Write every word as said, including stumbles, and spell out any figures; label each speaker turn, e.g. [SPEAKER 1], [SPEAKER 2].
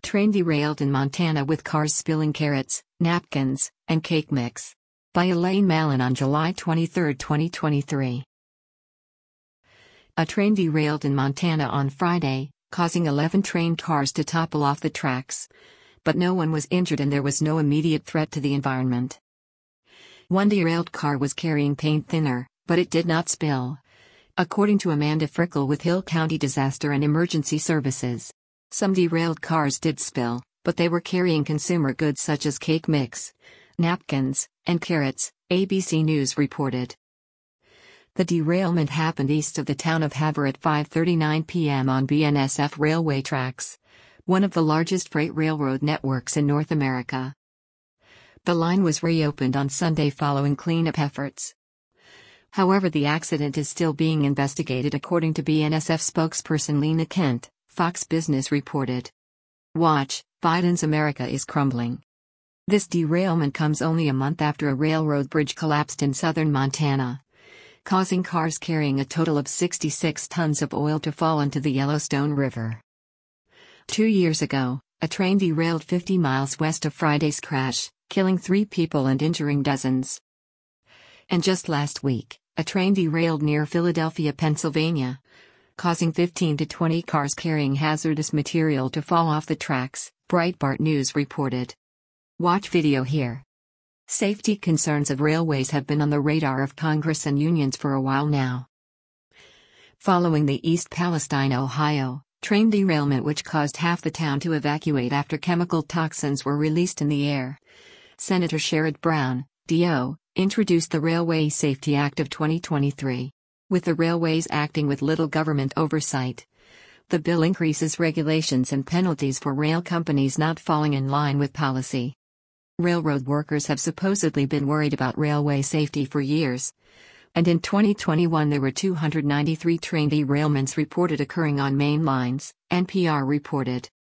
[SPEAKER 1] Train derailed in Montana with cars spilling carrots, napkins, and cake mix. By Elaine Mallon on July twenty-third, twenty twenty-three. A train derailed in Montana on Friday, causing eleven train cars to topple off the tracks. But no one was injured and there was no immediate threat to the environment. One derailed car was carrying paint thinner, but it did not spill, according to Amanda Frickle with Hill County Disaster and Emergency Services. Some derailed cars did spill, but they were carrying consumer goods such as cake mix, napkins, and carrots, A B C News reported. The derailment happened east of the town of Havre at five thirty-nine p m on B N S F railway tracks, one of the largest freight railroad networks in North America. The line was reopened on Sunday following cleanup efforts. However, the accident is still being investigated according to B N S F spokesperson Lena Kent, Fox Business reported. Watch, Biden's America is crumbling. This derailment comes only a month after a railroad bridge collapsed in southern Montana, causing cars carrying a total of sixty-six tons of oil to fall into the Yellowstone River. Two years ago, a train derailed fifty miles west of Friday's crash, killing three people and injuring dozens. And just last week, a train derailed near Philadelphia, Pennsylvania, causing fifteen to twenty cars carrying hazardous material to fall off the tracks, Breitbart News reported. Watch video here. Safety concerns of railways have been on the radar of Congress and unions for a while now. Following the East Palestine, Ohio, train derailment which caused half the town to evacuate after chemical toxins were released in the air, Senator Sherrod Brown, D O, introduced the Railway Safety Act of twenty twenty-three. With the railways acting with little government oversight, the bill increases regulations and penalties for rail companies not falling in line with policy. Railroad workers have supposedly been worried about railway safety for years, and in twenty twenty-one there were two hundred ninety-three train derailments reported occurring on main lines, N P R reported.